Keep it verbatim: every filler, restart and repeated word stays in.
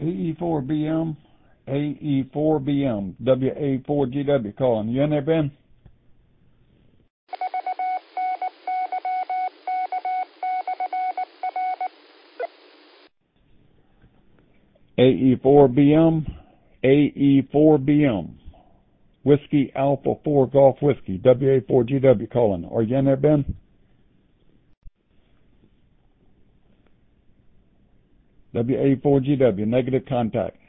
A E four B M, A E four B M, W A four G W calling. You in there, Ben? A E four B M, A E four B M, Whiskey Alpha four Golf Whiskey, W A four G W calling. Are you in there, Ben? W A four G W, negative contact.